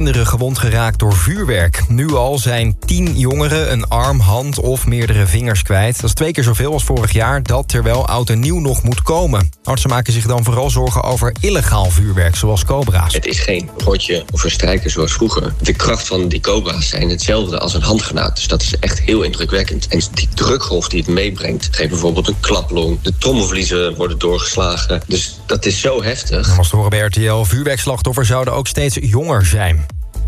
kinderen gewond geraakt door vuurwerk. Nu al zijn 10 jongeren een arm, hand of meerdere vingers kwijt. Dat is 2 keer zoveel als vorig jaar, dat terwijl oud en nieuw nog moet komen. Artsen maken zich dan vooral zorgen over illegaal vuurwerk, zoals cobra's. Het is geen rotje of een strijker zoals vroeger. De kracht van die cobra's zijn hetzelfde als een handgranaat. Dus dat is echt heel indrukwekkend. En die drukgolf die het meebrengt, geeft bijvoorbeeld een klaplong. De trommelvliezen worden doorgeslagen. Dus dat is zo heftig. Als te horen bij RTL, vuurwerkslachtoffers zouden ook steeds jonger zijn.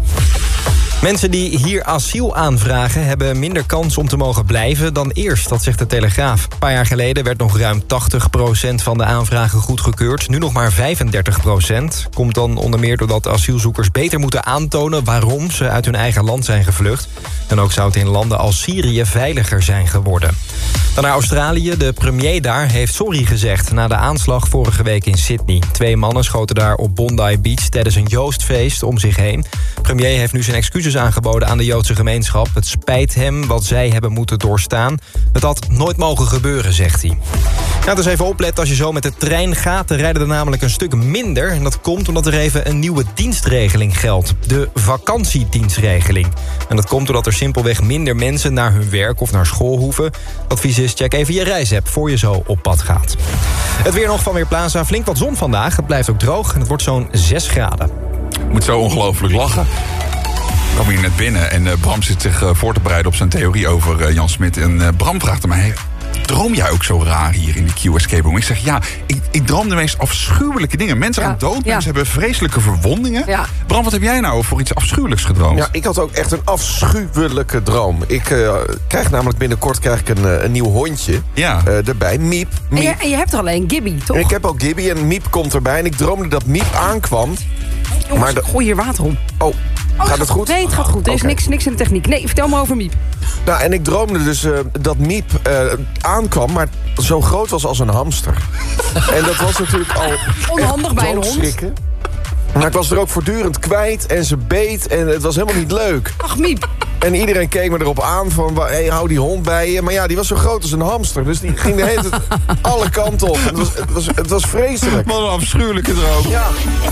Mensen die hier asiel aanvragen hebben minder kans om te mogen blijven dan eerst, dat zegt de Telegraaf. Een paar jaar geleden werd nog ruim 80% van de aanvragen goedgekeurd. Nu nog maar 35%. Komt dan onder meer doordat asielzoekers beter moeten aantonen waarom ze uit hun eigen land zijn gevlucht. En ook zou het in landen als Syrië veiliger zijn geworden. Dan naar Australië. De premier daar heeft sorry gezegd na de aanslag vorige week in Sydney. 2 mannen schoten daar op Bondi Beach tijdens een Joostfeest om zich heen. De premier heeft nu zijn excuses aangeboden aan de Joodse gemeenschap. Het spijt hem wat zij hebben moeten doorstaan. Het had nooit mogen gebeuren, zegt hij. Ga dus even opletten als je zo met de trein gaat. Er rijden er namelijk een stuk minder. En dat komt omdat er even een nieuwe dienstregeling geldt. De vakantiedienstregeling. En dat komt doordat er simpelweg minder mensen naar hun werk of naar school hoeven. Advies is, check even je reisapp voor je zo op pad gaat. Het weer nog van Weerplaza. Flink wat zon vandaag. Het blijft ook droog en het wordt zo'n 6 graden. Ik moet zo ongelooflijk lachen. Ik kwam hier net binnen en Bram zit zich voor te bereiden op zijn theorie over Jan Smit. En Bram vraagt aan mij, droom jij ook zo raar hier in de Q-escape room? Ik zeg, ja, ik droom de meest afschuwelijke dingen. Mensen gaan dood, mensen hebben vreselijke verwondingen. Ja. Bram, wat heb jij nou voor iets afschuwelijks gedroomd? Ja, ik had ook echt een afschuwelijke droom. Ik krijg namelijk binnenkort een nieuw hondje erbij, Miep. En je hebt er alleen Gibby, toch? En ik heb ook Gibby en Miep komt erbij. En ik droomde dat Miep aankwam. Jongens, gooi hier water om. Oh, gaat het goed? Nee, het gaat goed. Er is niks in de techniek. Nee, vertel me over Miep. Nou, en ik droomde dus dat Miep aankwam, maar zo groot was als een hamster. En dat was natuurlijk al onhandig bij een hond. Maar ik was er ook voortdurend kwijt en ze beet en het was helemaal niet leuk. Ach, Miep. En iedereen keek me erop aan van, hey, hou die hond bij je. Maar ja, die was zo groot als een hamster. Dus die ging de hele tijd alle kanten op. Het was vreselijk. Wat een afschuwelijke droom. Ja.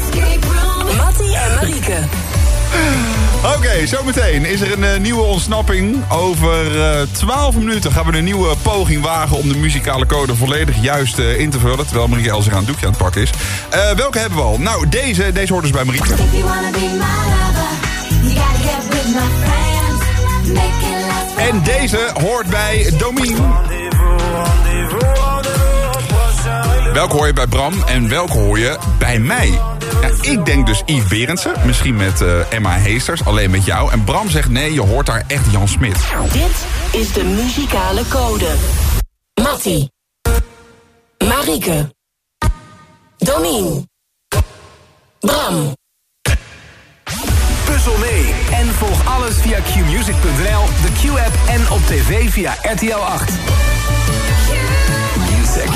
Mattie en Marieke. Oké, zometeen is er een nieuwe ontsnapping. Over 12 minuten gaan we een nieuwe poging wagen om de muzikale code volledig juist in te vullen. Terwijl Marieke El zich aan het doekje aan het pakken is. Welke hebben we al? Nou, deze hoort dus bij Marieke. En deze hoort bij Domien. Welke hoor je bij Bram en welke hoor je bij mij? Ja, ik denk dus Yves Berendsen, misschien met Emma Heesters, alleen met jou. En Bram zegt nee, je hoort daar echt Jan Smit. Dit is de muzikale code. Mattie. Marieke. Domien. Bram. Puzzel mee en volg alles via qmusic.nl, de Q-app en op tv via RTL 8. Music.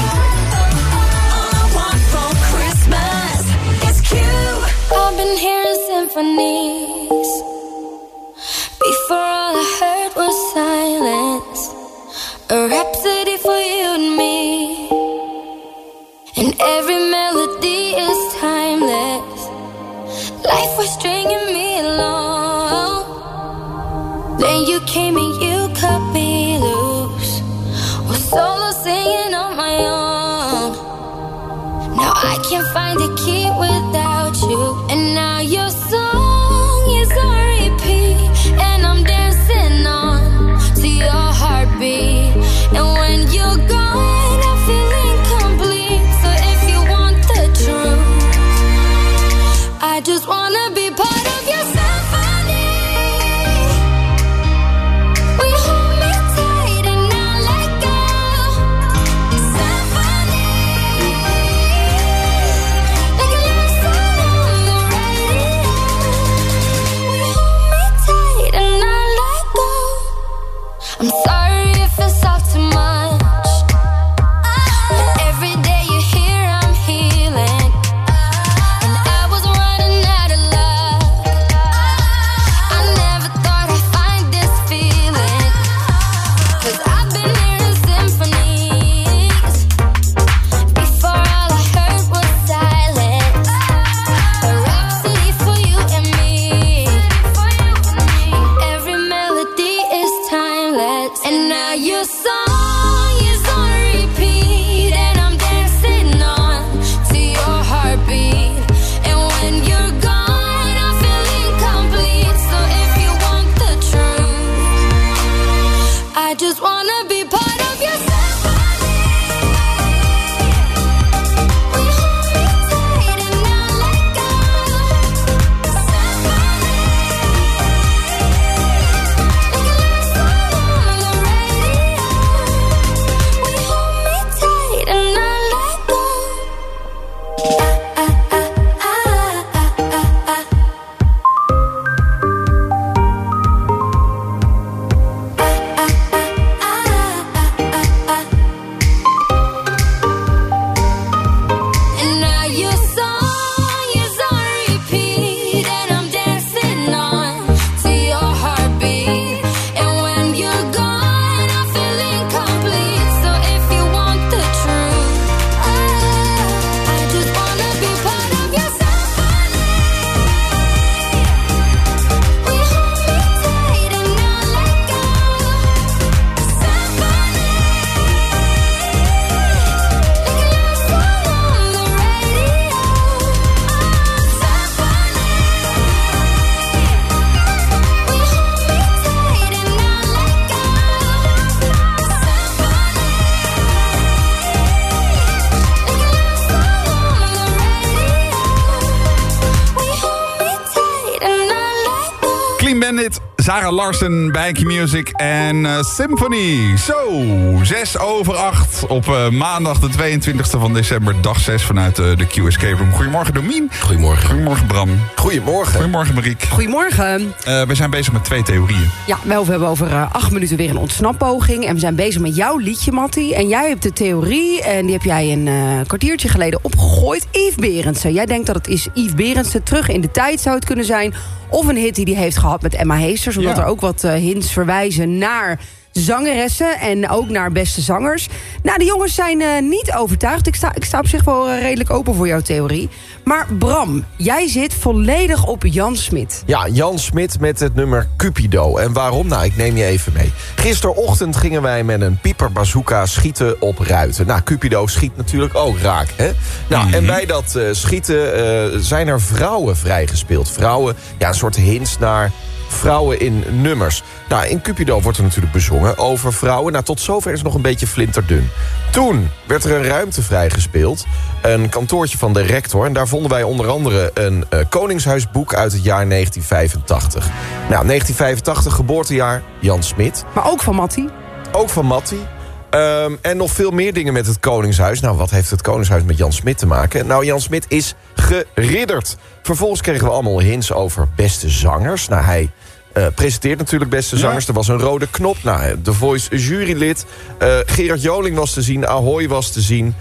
I've been hearing symphonies. Before all I heard was silence. A rhapsody for you and me. And every melody is timeless. Life was stringing me along. Then you came and you cut me loose. Was solo singing on my own. Now I can't find a key without you. And now your song is on repeat. And I'm dancing on to your heartbeat. And when you're gone, I feel incomplete. So if you want the truth, I just wanna be part of your symphony. Will you hold me tight and not let go? Symphony, like a love song. Bandit, Zara Larsson bij Q-Music en Symphony. Zo, 7:06 op maandag de 22e van december, dag 6 vanuit de Q Escape Room. Goedemorgen Domien. Goedemorgen. Goedemorgen Bram. Goedemorgen. Goedemorgen Marieke. Goedemorgen. We zijn bezig met 2 theorieën. Ja, we hebben over 8 minuten weer een ontsnappoging. En we zijn bezig met jouw liedje, Mattie. En jij hebt de theorie, en die heb jij een kwartiertje geleden opgegooid. Yves Berendsen. Jij denkt dat het is Yves Berendsen. Terug in de tijd zou het kunnen zijn. Of een hit die hij heeft gehad met Emma Heesters. Omdat er ook wat hints verwijzen naar zangeressen en ook naar beste zangers. Nou, de jongens zijn niet overtuigd. Ik sta op zich wel redelijk open voor jouw theorie. Maar Bram, jij zit volledig op Jan Smit. Ja, Jan Smit met het nummer Cupido. En waarom? Nou, ik neem je even mee. Gisterochtend gingen wij met een pieperbazooka schieten op ruiten. Nou, Cupido schiet natuurlijk ook raak, hè? Nou, en bij dat schieten zijn er vrouwen vrijgespeeld. Vrouwen, ja, een soort hints naar vrouwen in nummers. Nou, in Cupido wordt er natuurlijk bezongen over vrouwen. Nou, tot zover is het nog een beetje flinterdun. Toen werd er een ruimte vrijgespeeld. Een kantoortje van de rector. En daar vonden wij onder andere een Koningshuisboek uit het jaar 1985. Nou, 1985, geboortejaar, Jan Smit. Maar ook van Mattie. Ook van Mattie. En nog veel meer dingen met het Koningshuis. Nou, wat heeft het Koningshuis met Jan Smit te maken? Nou, Jan Smit is geridderd. Vervolgens kregen we allemaal hints over beste zangers. Nou, hij presenteert natuurlijk beste zangers. Er was een rode knop. Nou, The Voice jurylid. Gerard Joling was te zien. Ahoy was te zien.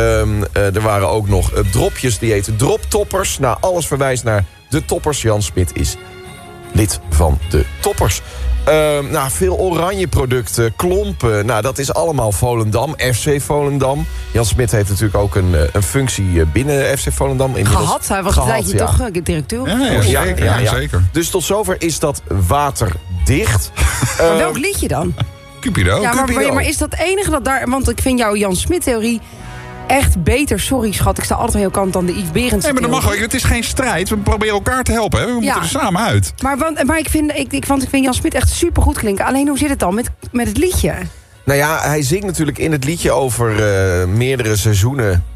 Er waren ook nog dropjes die heten droptoppers. Nou, alles verwijst naar de toppers. Jan Smit is lid van de toppers. Nou, veel oranje producten, klompen. Nou, dat is allemaal Volendam, FC Volendam. Jan Smit heeft natuurlijk ook een functie binnen FC Volendam. Gehad, hij was een tijdje toch directeur. Ja, zeker. Dus tot zover is dat waterdicht. Maar welk liedje dan? Cupido. Ja, maar is dat het enige dat daar... Want ik vind jouw Jan Smit-theorie echt beter. Sorry, schat, ik sta altijd aan jouw kant dan de Yves Berendsen. Nee, maar dat mag wel. Het is geen strijd. We proberen elkaar te helpen. Hè? We moeten er samen uit. Maar ik vind Jan Smit echt supergoed klinken. Alleen, hoe zit het dan met het liedje? Nou ja, hij zingt natuurlijk in het liedje over meerdere seizoenen.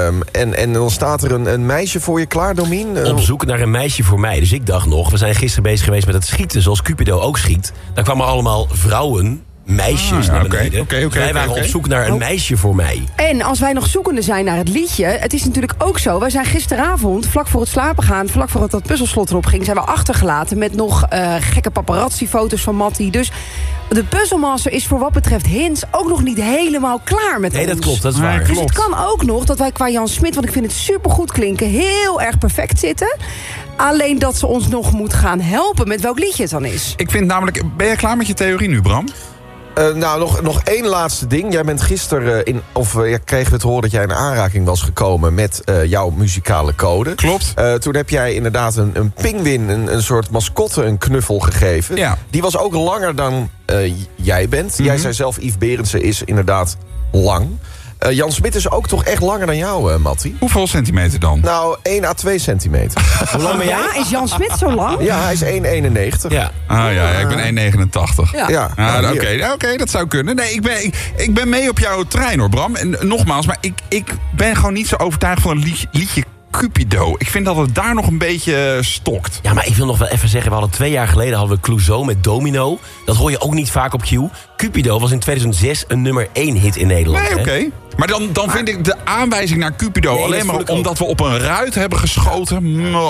En dan staat er een meisje voor je klaar, Domien? Op zoek naar een meisje voor mij. Dus ik dacht nog, we zijn gisteren bezig geweest met het schieten, zoals Cupido ook schiet. Daar kwamen allemaal vrouwen, meisjes naar beneden. Wij waren op zoek naar een meisje voor mij. En als wij nog zoekende zijn naar het liedje... het is natuurlijk ook zo... wij zijn gisteravond, vlak voor het slapen gaan... vlak voor dat puzzelslot erop ging... zijn we achtergelaten met nog gekke paparazzi-foto's van Mattie. Dus de puzzelmaster is voor wat betreft hints... ook nog niet helemaal klaar met ons. Nee, dat klopt, dat is waar. Dus het kan ook nog dat wij qua Jan Smit... want ik vind het supergoed klinken... heel erg perfect zitten... Alleen dat ze ons nog moet gaan helpen met welk liedje het dan is. Ik vind namelijk... Ben jij klaar met je theorie nu, Bram? Nou, nog één laatste ding. Jij bent gisteren kregen we te horen dat jij in aanraking was gekomen met jouw muzikale code. Klopt. Toen heb jij inderdaad een pinguïn, een soort mascotte, een knuffel gegeven. Ja. Die was ook langer dan jij bent. Jij zei zelf, Yves Berendsen is inderdaad lang. Jan Smit is ook toch echt langer dan jou, Mattie? Hoeveel centimeter dan? Nou, 1 à 2 centimeter. Hoe lang ben jij? Ja, is Jan Smit zo lang? Ja, hij is 1,91. Ja. Ik ben 1,89. Ja. Oké, dat zou kunnen. Nee, ik ben mee op jouw trein, hoor, Bram. En nogmaals, maar ik ben gewoon niet zo overtuigd van een liedje Cupido. Ik vind dat het daar nog een beetje stokt. Ja, maar ik wil nog wel even zeggen... we hadden 2 jaar geleden hadden we Clouseau met Domino. Dat hoor je ook niet vaak op Q. Cupido was in 2006 een nummer 1 hit in Nederland. Nee, oké. Maar dan vind ik de aanwijzing naar Cupido... alleen maar omdat we op een ruit hebben geschoten.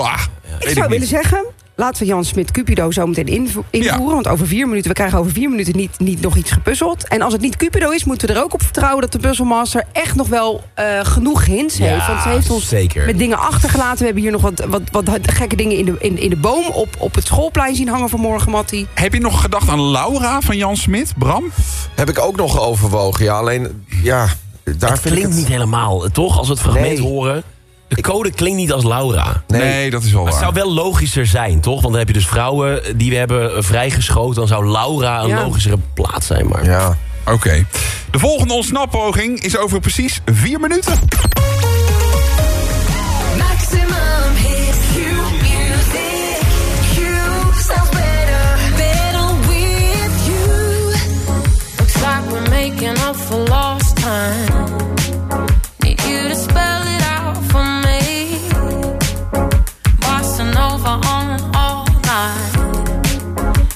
Ik zou willen zeggen... laten we Jan Smit Cupido zo meteen invoeren. Want over 4 minuten, we krijgen over 4 minuten niet nog iets gepuzzeld. En als het niet Cupido is, moeten we er ook op vertrouwen... dat de puzzelmaster echt nog wel genoeg hints heeft. Want ze heeft ons met dingen achtergelaten. We hebben hier nog wat gekke dingen in de boom op het schoolplein zien hangen vanmorgen, Mattie. Heb je nog gedacht aan Laura van Jan Smit, Bram? Heb ik ook nog overwogen, ja. Alleen, ja... Het klinkt niet helemaal, toch? Als we het fragment horen... De code klinkt niet als Laura. Nee, dat is wel waar. Het zou wel logischer zijn, toch? Want dan heb je dus vrouwen die we hebben vrijgeschoten. Dan zou Laura een logischere plaats zijn. Maar... Ja. Oké. De volgende ontsnappoging is over precies 4 minuten. Maximum hit Q-music. Q sounds better with you. Looks like we're making up for lost time. Need you to spell it out for me. Bossa Nova on all night.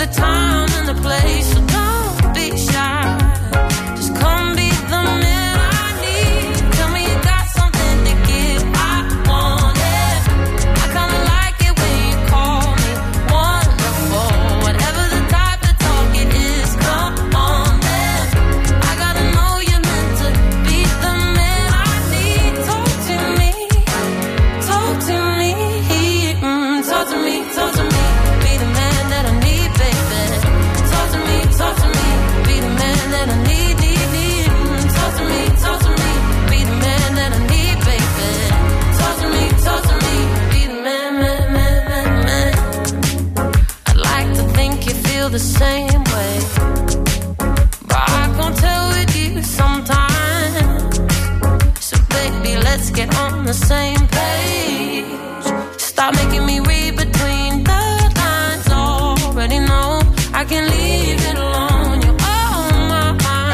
the time and the place, so don't be shy. Just come be the man I need. Tell me you got something to give, I want it. I kinda like it when you call me wonderful. Whatever the type of talk it is, come on then. I gotta know you're meant to be the man I need. Talk to me, talk to me, talk to me, talk to me. Be the man that I need, baby. Talk to me, be the man that I need, need. Talk to me, be the man that I need, baby. Talk to me, be the man, man. I'd like to think you feel the same way, but I can't tell with you sometimes. So baby, let's get on the same page. Stop making me read between the lines. Already know I can leave it alone. You're on my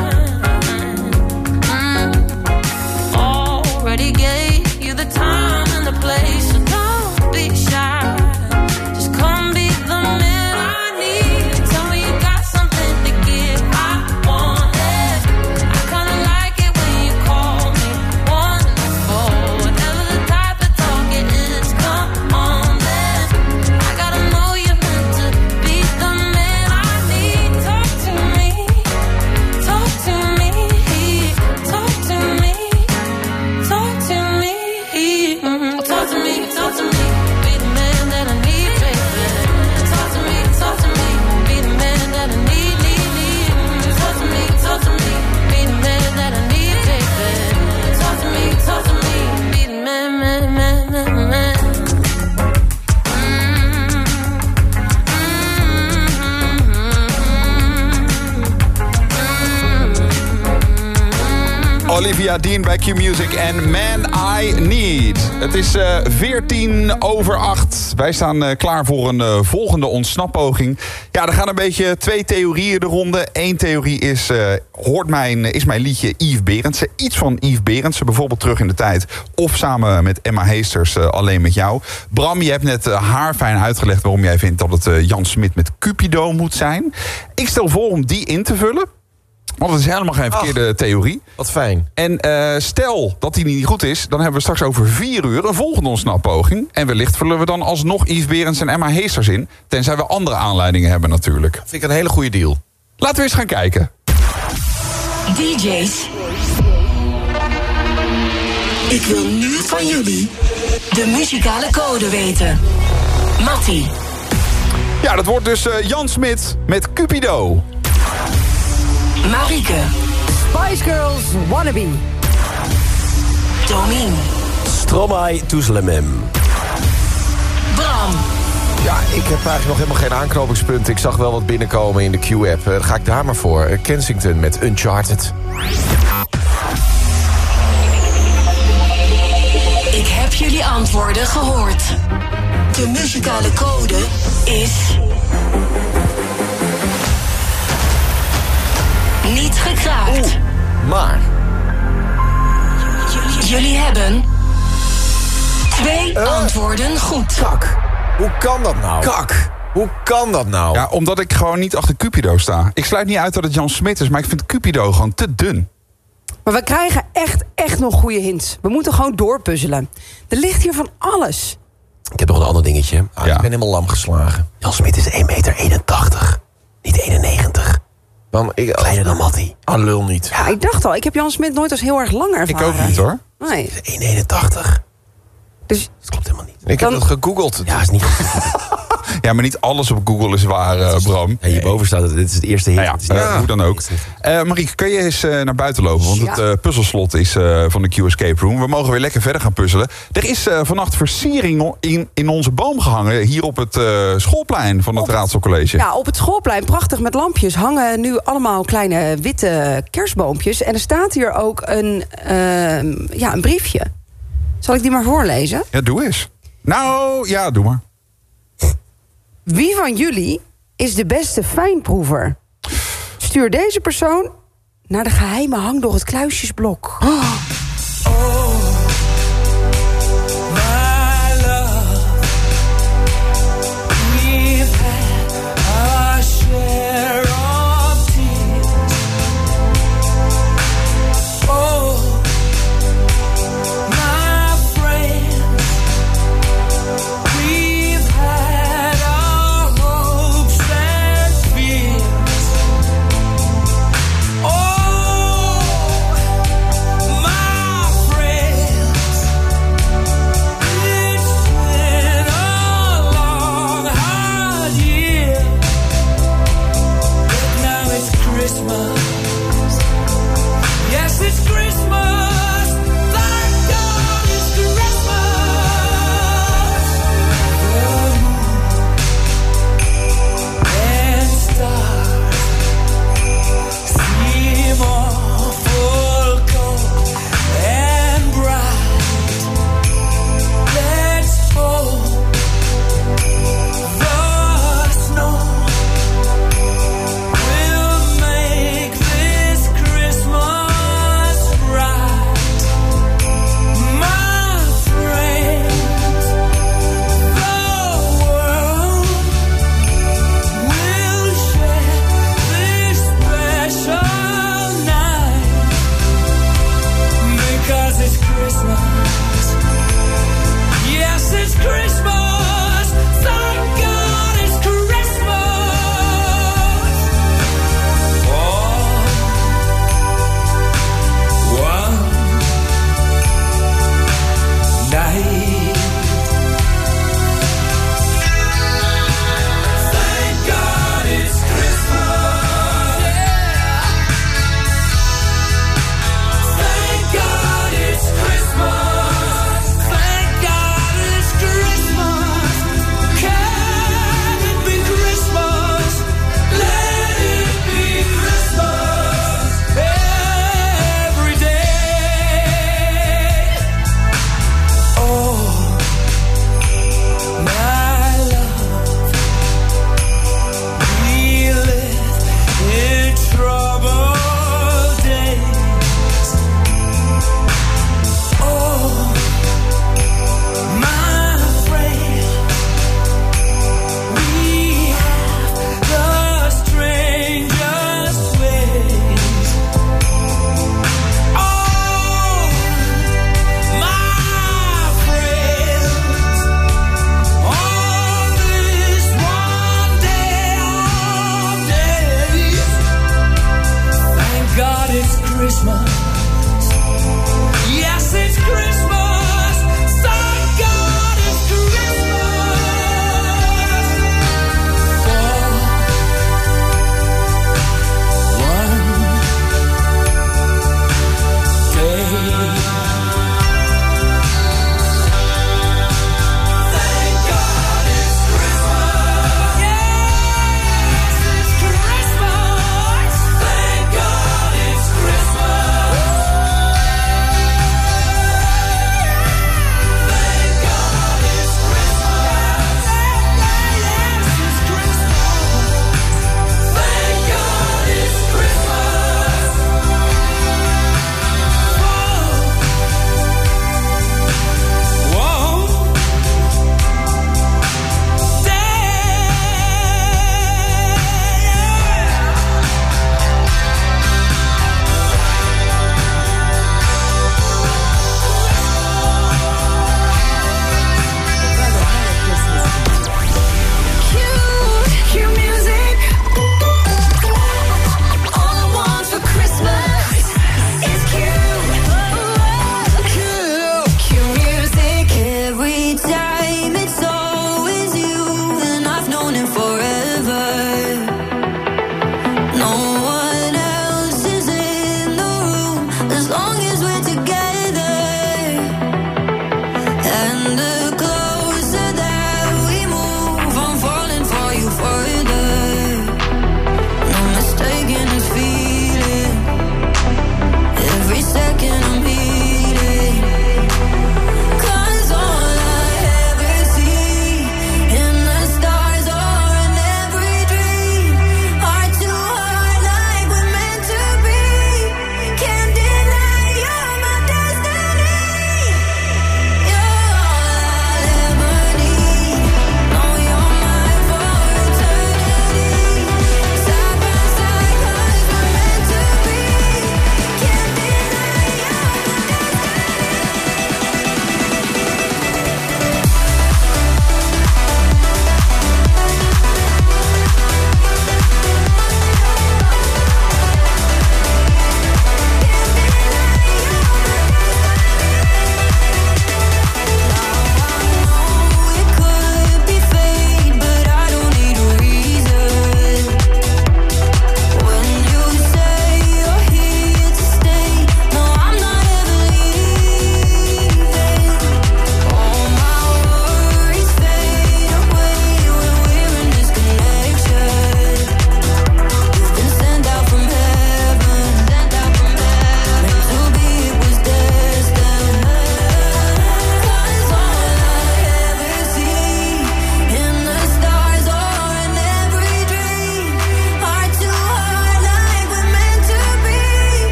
mind. Already gave you the time and the place, so don't be shy. Just come be the man I need. Tell me you got something to give, I want it. I kinda like it when you call me wonderful. Whatever the type of talk it is, come on then. I gotta know you're meant to be the man I need. Talk to me, talk to me, talk to me, talk to me, talk to me, talk to me. Be the man that I need, baby. Talk to me, be the man that I need, need. Talk to me, be the man that I need, baby. Talk to me, be the man, man. Olivia Dean bij Q-Music en Man I Need. Het is 7:14. Wij staan klaar voor een volgende ontsnappoging. Ja, er gaan een beetje 2 theorieën de ronde. Eén theorie is, is mijn liedje Yves Berendsen. Iets van Yves Berendsen, bijvoorbeeld Terug in de Tijd. Of samen met Emma Heesters, Alleen met jou. Bram, je hebt net haarfijn uitgelegd waarom jij vindt dat het Jan Smit met Cupido moet zijn. Ik stel voor om die in te vullen. Want het is helemaal geen verkeerde theorie. Wat fijn. En stel dat die niet goed is, dan hebben we straks over 4 uur een volgende ontsnappoging. En wellicht vullen we dan alsnog Yves Berendsen en Emma Heesters in. Tenzij we andere aanleidingen hebben natuurlijk. Dat vind ik een hele goede deal. Laten we eens gaan kijken. DJ's. Ik wil nu van jullie de muzikale code weten. Mattie. Ja, dat wordt dus Jan Smit met Cupido. Marieke. Spice Girls Wannabe. Domien. Stromae Toeslemem. Bram. Ja, ik heb eigenlijk nog helemaal geen aanknopingspunten. Ik zag wel wat binnenkomen in de Q-app. Ga ik daar maar voor. Kensington met Uncharted. Ik heb jullie antwoorden gehoord. De muzikale code is... niet gekraakt. Maar... Jullie hebben 2 antwoorden goed. Kak. Hoe kan dat nou? Kak. Hoe kan dat nou? Ja, omdat ik gewoon niet achter Cupido sta. Ik sluit niet uit dat het Jan Smit is, maar ik vind Cupido gewoon te dun. Maar we krijgen echt nog goede hints. We moeten gewoon doorpuzzelen. Er ligt hier van alles. Ik heb nog een ander dingetje. Ik ben helemaal lam geslagen. Jan Smit is 1,81 meter. Niet 91. Kleiner dan Mattie. Lul niet. Ja, ik dacht al, ik heb Jan Smit nooit als heel erg lang ervaren. Ik ook niet hoor. Nee. 1,81. Dus dat klopt helemaal niet. Ik heb dat gegoogeld. Ja, is niet Ja, maar niet alles op Google is waar, Bram. Ja, hierboven staat het. Dit is het eerste hint. Hoe dan ook. Marieke, kun je eens naar buiten lopen? Want het puzzelslot is van de Q-Escape Room. We mogen weer lekker verder gaan puzzelen. Er is vannacht versiering in onze boom gehangen. Hier op het schoolplein van het Raadselcollege. Ja, op het schoolplein, prachtig met lampjes, hangen nu allemaal kleine witte kerstboompjes. En er staat hier ook een briefje. Zal ik die maar voorlezen? Ja, doe eens. Nou, ja, doe maar. Wie van jullie is de beste fijnproever? Stuur deze persoon naar de geheime hang door het kluisjesblok. My love, we've had a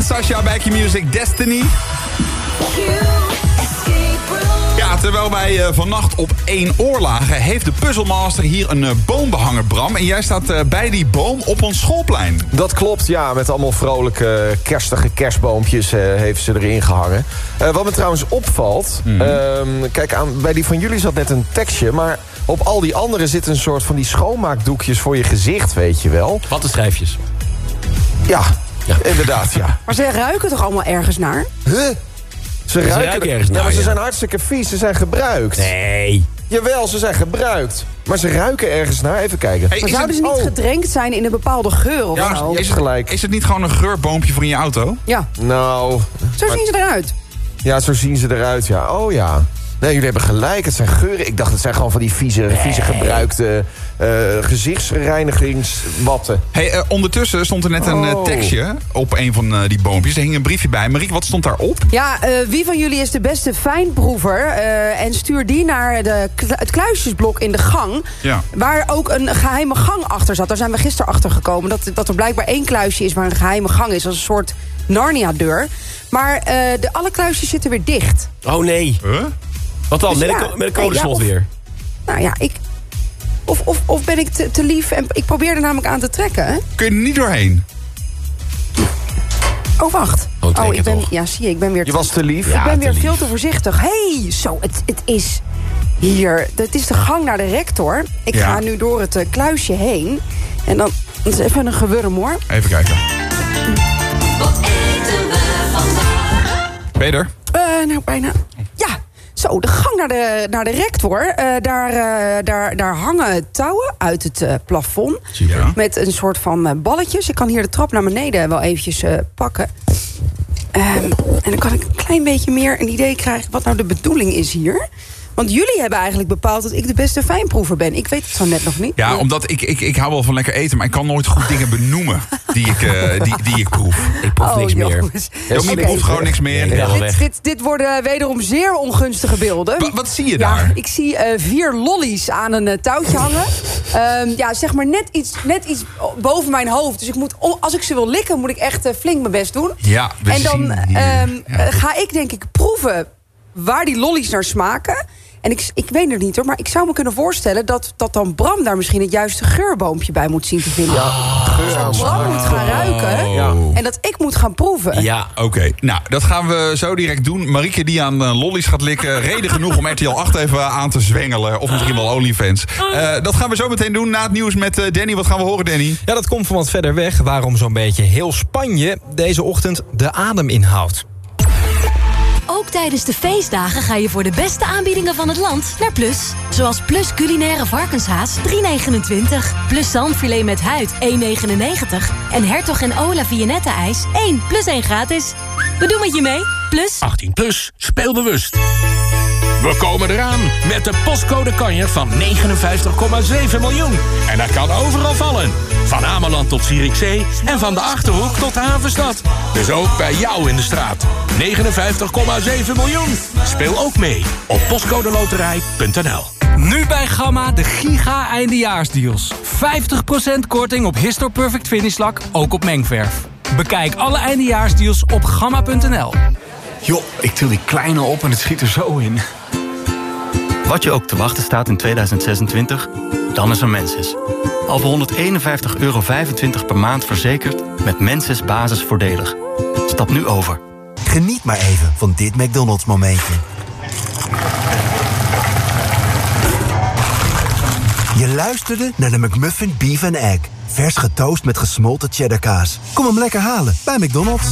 Sasha bij Q-Music, Destiny. Ja, terwijl wij vannacht op 1 oor lagen, heeft de Puzzlemaster hier een boom behangen, Bram. En jij staat bij die boom op ons schoolplein. Dat klopt, ja. Met allemaal vrolijke, kerstige kerstboompjes heeft ze erin gehangen. Wat me trouwens opvalt... kijk, bij die van jullie zat net een tekstje... maar op al die andere zitten een soort van die schoonmaakdoekjes voor je gezicht, weet je wel. Wattenschijfjes. Ja, inderdaad, ja. Maar ze ruiken toch allemaal ergens naar? Ze ruiken ergens naar, maar ze zijn hartstikke vies. Ze zijn gebruikt. Nee. Jawel, ze zijn gebruikt. Maar ze ruiken ergens naar. Even kijken. Maar zouden ze niet gedrenkt zijn in een bepaalde geur of zo? Is gelijk. Is het niet gewoon een geurboompje voor in je auto? Ja. Nou... Zo zien ze eruit. Ja, zo zien ze eruit, ja. Oh ja. Nee, jullie hebben gelijk. Het zijn geuren. Ik dacht, het zijn gewoon van die vieze gebruikte gezichtsreinigingswatten. Hey, ondertussen stond er net een tekstje op een van die boompjes. Er hing een briefje bij. Marieke, wat stond daarop? Ja, wie van jullie is de beste fijnproever? En stuur die naar het kluisjesblok in de gang. Ja. Waar ook een geheime gang achter zat. Daar zijn we gisteren achter gekomen. Dat er blijkbaar 1 kluisje is waar een geheime gang is. Als een soort Narnia-deur. Maar alle kluisjes zitten weer dicht. Oh nee. Huh? Wat dan? Dus met een codeslot weer? Nou ja, Of ben ik te lief en ik probeer er namelijk aan te trekken, hè? Kun je er niet doorheen? Oh, wacht. Ik ben, ja, zie je, ik ben weer... Je was te lief? Ik ben weer veel te voorzichtig. Zo, het is hier... Het is de gang naar de rector. Ik ga nu door het kluisje heen. En dan... Dat is even een gewurm, hoor. Even kijken. Wat eten we vandaag? Ben je er? Nou, bijna. Ja. Zo, de gang naar de rector. Daar hangen touwen uit het plafond. Ja. Met een soort van balletjes. Ik kan hier de trap naar beneden wel eventjes pakken. En dan kan ik een klein beetje meer een idee krijgen wat nou de bedoeling is hier. Want jullie hebben eigenlijk bepaald dat ik de beste fijnproever ben. Ik weet het zo net nog niet. Ja, omdat ik hou wel van lekker eten, maar ik kan nooit goed dingen benoemen die ik proef. Ik proef niks meer. Je proeft gewoon niks meer. Dit worden wederom zeer ongunstige beelden. Wat zie je daar? Ik zie 4 lollies aan een touwtje hangen. Zeg maar net iets boven mijn hoofd. Dus als ik ze wil likken, moet ik echt flink mijn best doen. Ja, en dan ga ik denk ik proeven waar die lollies naar smaken. En ik weet het niet hoor, maar ik zou me kunnen voorstellen dat dan Bram daar misschien het juiste geurboompje bij moet zien te vinden. Ja, Bram moet gaan ruiken en dat ik moet gaan proeven. Ja, oké. Nou, dat gaan we zo direct doen. Marieke die aan lollies gaat likken. Reden genoeg om RTL 8 even aan te zwengelen. Of misschien wel OnlyFans. Dat gaan we zo meteen doen na het nieuws met Danny. Wat gaan we horen, Danny? Ja, dat komt van wat verder weg. Waarom zo'n beetje heel Spanje deze ochtend de adem inhoudt. Ook tijdens de feestdagen ga je voor de beste aanbiedingen van het land naar Plus. Zoals Plus culinaire varkenshaas $3,29. Plus zalmfilet met huid $1,99. En Hertog en Ola Viennette ijs 1 + 1 gratis. We doen met je mee. Plus 18 plus, speel bewust. We komen eraan met de postcode kanjer van 59,7 miljoen. En dat kan overal vallen. Van Ameland tot Zierikzee en van de Achterhoek tot de Havenstad. Dus ook bij jou in de straat. 59,7 miljoen. Speel ook mee op postcodeloterij.nl. Nu bij Gamma de giga eindejaarsdeals. 50% korting op Histor Perfect Finish lak, ook op mengverf. Bekijk alle eindejaarsdeals op gamma.nl. Joh, ik til die kleine op en het schiet er zo in. Wat je ook te wachten staat in 2026, dan is er Mensis. Al voor €151,25 per maand verzekerd met Mensis basisvoordelig. Stap nu over. Geniet maar even van dit McDonald's momentje. Je luisterde naar de McMuffin Beef and Egg. Vers getoast met gesmolten cheddarkaas. Kom hem lekker halen bij McDonald's.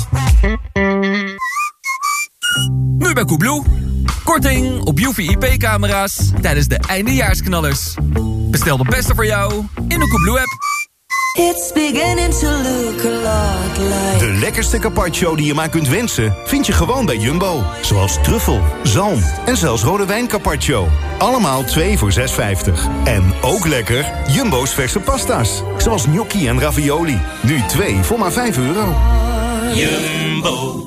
Nu bij Coolblue. Korting op UV-IP-camera's tijdens de eindejaarsknallers. Bestel de beste voor jou in de Coolblue-app. It's beginning to look a lot like... De lekkerste carpaccio die je maar kunt wensen, vind je gewoon bij Jumbo. Zoals truffel, zalm en zelfs rode wijn carpaccio. Allemaal 2 voor €6,50. En ook lekker, Jumbo's verse pasta's. Zoals gnocchi en ravioli. Nu 2 voor maar €5. Jumbo.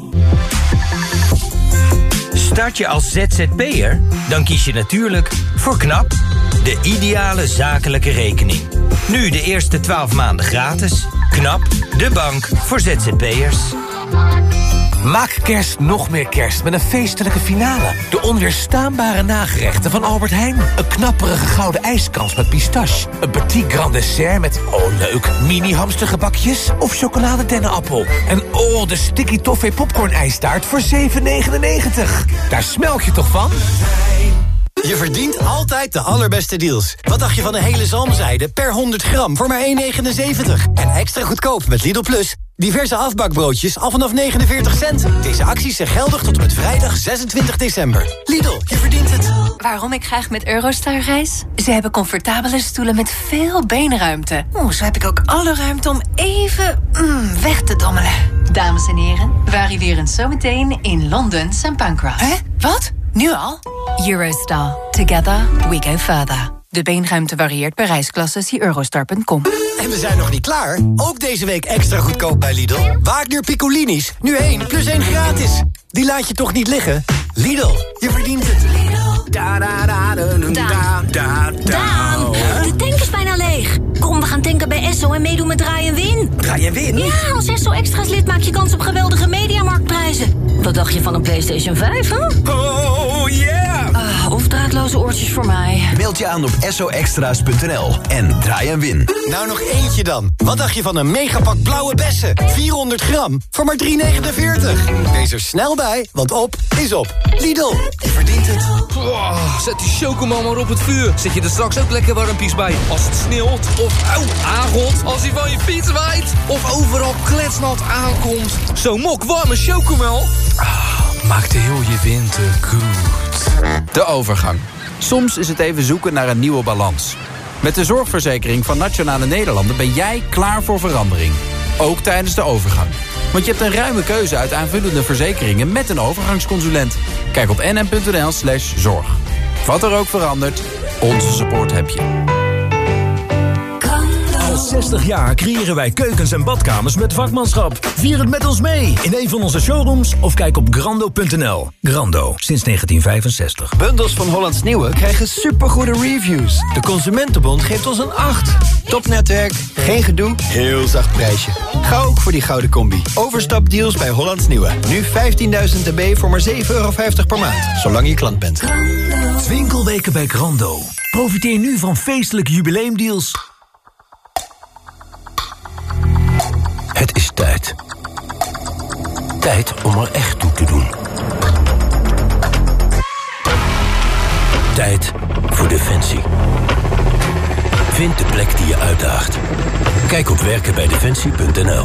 Start je als ZZP'er? Dan kies je natuurlijk voor KNAP, de ideale zakelijke rekening. Nu de eerste 12 maanden gratis. KNAP, de bank voor ZZP'ers. Maak kerst nog meer kerst met een feestelijke finale. De onweerstaanbare nagerechten van Albert Heijn. Een knapperige gouden ijskans met pistache. Een petit grand dessert met, oh leuk, mini hamstergebakjes of chocoladedennenappel. En oh, de sticky toffee popcorn ijstaart voor €7,99. Daar smelt je toch van? Je verdient altijd de allerbeste deals. Wat dacht je van een hele zalmzijde per 100 gram voor maar €1,79? En extra goedkoop met Lidl Plus. Diverse afbakbroodjes al vanaf 49 cent. Deze acties zijn geldig tot en met vrijdag 26 december. Lidl, je verdient het. Waarom ik graag met Eurostar reis? Ze hebben comfortabele stoelen met veel beenruimte. Zo heb ik ook alle ruimte om even weg te dommelen. Dames en heren, we arriveren zometeen in Londen St. Pancras. Hè? Wat? Nu al? Eurostar. Together we go further. De beenruimte varieert per reisklasse. Zie Eurostar.com. En we zijn nog niet klaar. Ook deze week extra goedkoop bij Lidl. Wagner Piccolinis. Nu 1 plus 1 gratis. Die laat je toch niet liggen? Lidl, je verdient het. Daan, de tank is bijna leeg. Kom, we gaan tanken bij Esso en meedoen met Draai en Win. Draai en Win? Ja, als Esso Extra's lid maak je kans op geweldige Mediamarktprijzen. Wat dacht je van een PlayStation 5, hè? Oh, yeah! Of draadloze oortjes voor mij. Meld je aan op essoextras.nl en draai en win. Nou, nog eentje dan. Wat dacht je van een megapak blauwe bessen? 400 gram voor maar €3,49. Wees er snel bij, want op is op. Lidl, je verdient het. Zet die chocomel maar op het vuur. Zet je er straks ook lekker warmpies bij. Als het sneeuwt of aangot. Als hij van je fiets waait. Of overal kletsnat aankomt. Zo'n mok warme chocomel. Maakt heel je winter goed. De overgang. Soms is het even zoeken naar een nieuwe balans. Met de zorgverzekering van Nationale Nederlanden ben jij klaar voor verandering. Ook tijdens de overgang. Want je hebt een ruime keuze uit aanvullende verzekeringen met een overgangsconsulent. Kijk op nm.nl/zorg. Wat er ook verandert, onze support heb je. Al 60 jaar creëren wij keukens en badkamers met vakmanschap. Vier het met ons mee in een van onze showrooms of kijk op grando.nl. Grando, sinds 1965. Bundels van Hollands Nieuwe krijgen supergoede reviews. De Consumentenbond geeft ons een 8. Topnetwerk, geen gedoe, heel zacht prijsje. Ga ook voor die gouden combi. Overstapdeals bij Hollands Nieuwe. Nu 15.000 dB voor maar €7,50 per maand. Zolang je klant bent. Winkelweken bij Grando. Profiteer nu van feestelijke jubileumdeals. Het is tijd. Tijd om er echt toe te doen. Tijd voor Defensie. Vind de plek die je uitdaagt. Kijk op werkenbijdefensie.nl.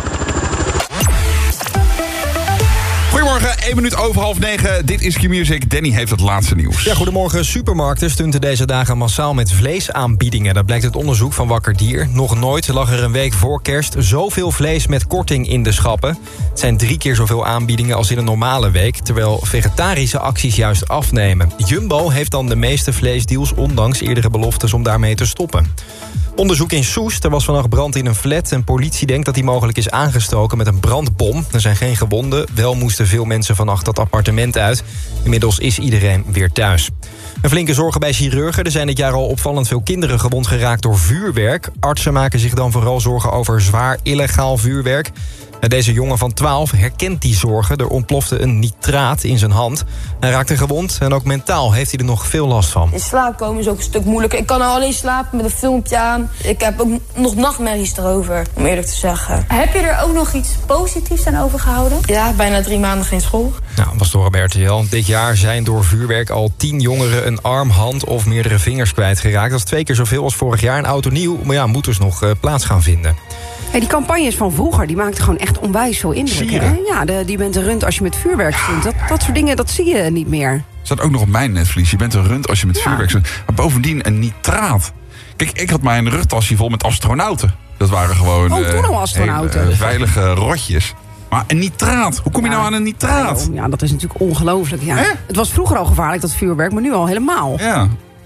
Goedemorgen, 1 minuut over 8:30. Dit is Q-Music. Danny heeft het laatste nieuws. Ja, goedemorgen. Supermarkten stunten deze dagen massaal met vleesaanbiedingen. Dat blijkt uit onderzoek van Wakker Dier. Nog nooit lag er een week voor kerst zoveel vlees met korting in de schappen. Het zijn 3 keer zoveel aanbiedingen als in een normale week, terwijl vegetarische acties juist afnemen. Jumbo heeft dan de meeste vleesdeals, ondanks eerdere beloftes om daarmee te stoppen. Onderzoek in Soest. Er was vannacht brand in een flat en politie denkt dat die mogelijk is aangestoken met een brandbom. Er zijn geen gewonden. Wel moesten veel mensen vannacht dat appartement uit. Inmiddels is iedereen weer thuis. Een flinke zorgen bij chirurgen. Er zijn dit jaar al opvallend veel kinderen gewond geraakt door vuurwerk. Artsen maken zich dan vooral zorgen over zwaar illegaal vuurwerk. Deze jongen van 12 herkent die zorgen. Er ontplofte een nitraat in zijn hand. Hij raakte gewond en ook mentaal heeft hij er nog veel last van. In slaap komen is ook een stuk moeilijker. Ik kan nou alleen slapen met een filmpje aan. Ik heb ook nog nachtmerries erover, om eerlijk te zeggen. Heb je er ook nog iets positiefs aan overgehouden? Ja, bijna 3 maanden geen school. Nou, was door RTL. Dit jaar zijn door vuurwerk al 10 jongeren een arm, hand of meerdere vingers kwijtgeraakt. Dat is 2 keer zoveel als vorig jaar. Een oud en nieuw, maar ja, moet dus nog plaats gaan vinden. Hey, die campagnes van vroeger, die maakten gewoon echt onwijs veel indruk. Hè? Ja, die bent een rund als je met vuurwerk stunt. Dat soort dingen, dat zie je niet meer. Staat ook nog op mijn netvlies. Je bent een rund als je met vuurwerk stunt. Maar bovendien een nitraat. Kijk, ik had mijn rugtasje vol met astronauten. Dat waren gewoon toen al astronauten. veilige rotjes. Maar een nitraat, hoe kom je nou aan een nitraat? Ja, dat is natuurlijk ongelooflijk. Ja. Het was vroeger al gevaarlijk, dat vuurwerk, maar nu al helemaal. Ja.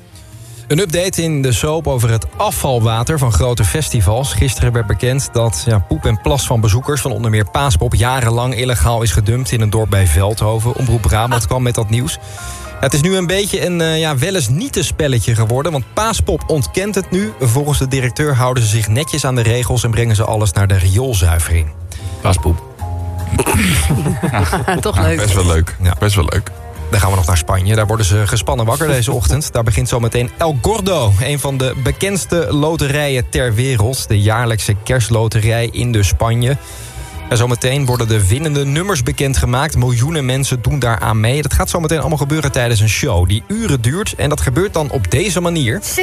Een update in de soap over het afvalwater van grote festivals. Gisteren werd bekend dat poep en plas van bezoekers van onder meer Paaspop jarenlang illegaal is gedumpt in een dorp bij Veldhoven. Omroep Brabant kwam met dat nieuws. Het is nu een beetje een wel eens niet een spelletje geworden, want Paaspop ontkent het nu. Volgens de directeur houden ze zich netjes aan de regels en brengen ze alles naar de rioolzuivering. Paaspoep. Toch leuk. Best wel leuk. Ja. Best wel leuk. Dan gaan we nog naar Spanje. Daar worden ze gespannen wakker deze ochtend. Daar begint zometeen El Gordo. Een van de bekendste loterijen ter wereld. De jaarlijkse kerstloterij in de Spanje. En zometeen worden de winnende nummers bekendgemaakt. Miljoenen mensen doen daar aan mee. Dat gaat zometeen allemaal gebeuren tijdens een show die uren duurt. En dat gebeurt dan op deze manier. 64.931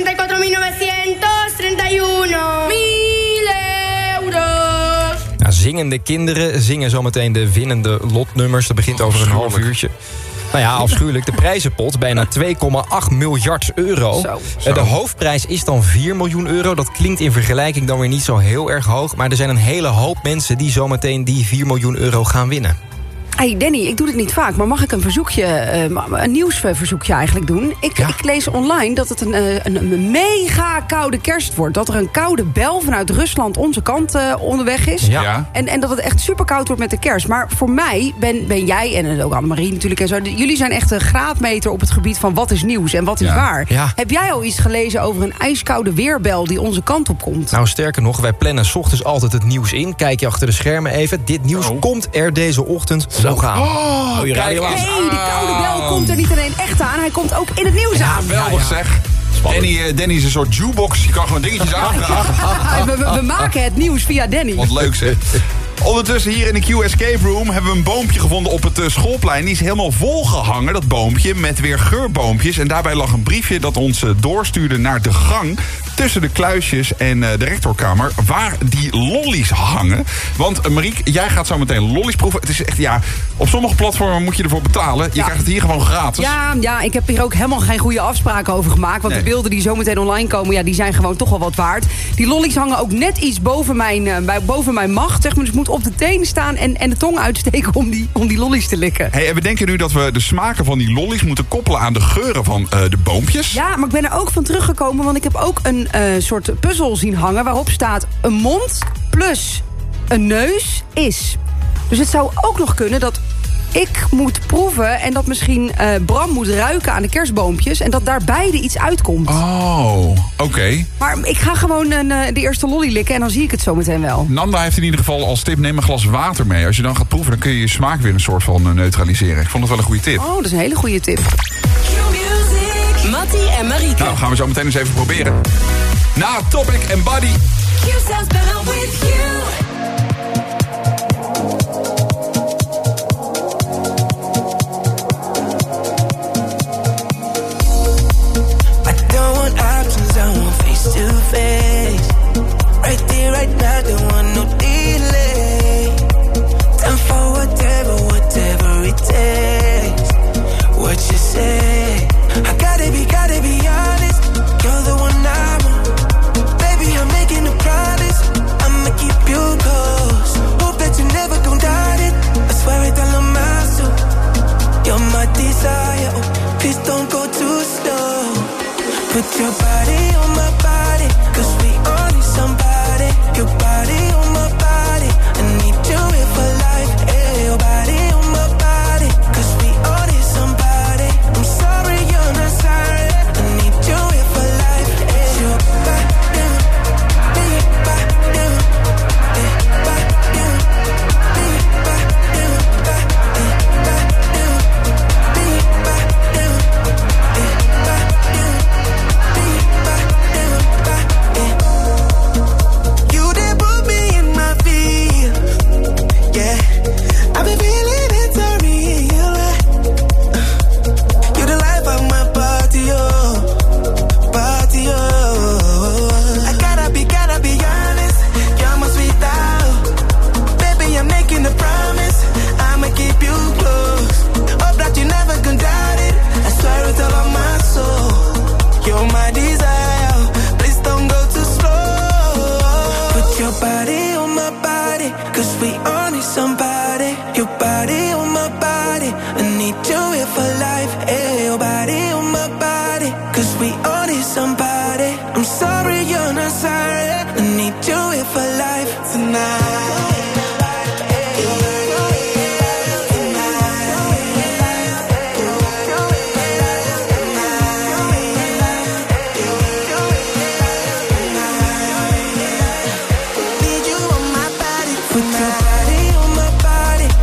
euros. Nou, zingende kinderen zingen zometeen de winnende lotnummers. Dat begint over een half uurtje. Nou ja, afschuwelijk. De prijzenpot, bijna 2,8 miljard euro. Zo. De hoofdprijs is dan 4 miljoen euro. Dat klinkt in vergelijking dan weer niet zo heel erg hoog. Maar er zijn een hele hoop mensen die zometeen die 4 miljoen euro gaan winnen. Hey Danny, ik doe dit niet vaak, maar mag ik een verzoekje, een nieuwsverzoekje eigenlijk doen? Ik lees online dat het een mega koude kerst wordt. Dat er een koude bel vanuit Rusland onze kant onderweg is. Ja. En dat het echt super koud wordt met de kerst. Maar voor mij ben jij, en ook Annemarie natuurlijk en zo, jullie zijn echt een graadmeter op het gebied van wat is nieuws en wat is waar. Ja. Heb jij al iets gelezen over een ijskoude weerbel die onze kant op komt? Nou, sterker nog, wij plannen 's ochtends altijd het nieuws in. Kijk je achter de schermen even. Dit nieuws komt er deze ochtend nog aan. Die koude bel komt er niet alleen echt aan, hij komt ook in het nieuws aan. Geweldig zeg. Danny is een soort jukebox, je kan gewoon dingetjes aanvragen. We maken het nieuws via Danny. Wat leuk zeg. Ondertussen hier in de Q Escape Room hebben we een boompje gevonden op het schoolplein. Die is helemaal volgehangen, dat boompje, met weer geurboompjes. En daarbij lag een briefje dat ons doorstuurde naar de gang tussen de kluisjes en de rectorkamer, waar die lollies hangen. Want Marieke, jij gaat zo meteen lollies proeven. Het is echt, op sommige platformen moet je ervoor betalen. Je krijgt het hier gewoon gratis. Ja, ik heb hier ook helemaal geen goede afspraken over gemaakt. Want de beelden die zo meteen online komen, die zijn gewoon toch wel wat waard. Die lollies hangen ook net iets boven mijn macht. Zeg maar, dus ik moet op de tenen staan en de tong uitsteken om die lollies te likken. Hey, en we denken nu dat we de smaken van die lollies moeten koppelen aan de geuren van de boompjes. Ja, maar ik ben er ook van teruggekomen, want ik heb ook een soort puzzel zien hangen waarop staat een mond plus een neus is. Dus het zou ook nog kunnen dat ik moet proeven en dat misschien Bram moet ruiken aan de kerstboompjes en dat daar beide iets uitkomt. Oh, oké. Maar ik ga gewoon de eerste lolly likken en dan zie ik het zo meteen wel. Nanda heeft in ieder geval als tip, neem een glas water mee. Als je dan gaat proeven, dan kun je je smaak weer een soort van neutraliseren. Ik vond het wel een goede tip. Oh, dat is een hele goede tip. Mattie en Marieke. Nou, gaan we zo meteen eens even proberen. Na Topic en Buddy. Q sounds better with you. To face right there, right now, don't want no delay. Time for whatever it takes. What you say? I gotta be honest. You're the one I want, baby. I'm making a promise. I'ma keep you close. Hope that you never gon' doubt it. I swear it all on my soul. You're my desire. Oh, please don't go too slow. Put your body on my body, 'cause we all need somebody. Your body on my body, I need you here for life. Hey, your body on my body, 'cause we all need somebody. I'm sorry you're not sorry, I need you here for life. Hey, your body, hey, body, hey, body, hey, Put your body on my body,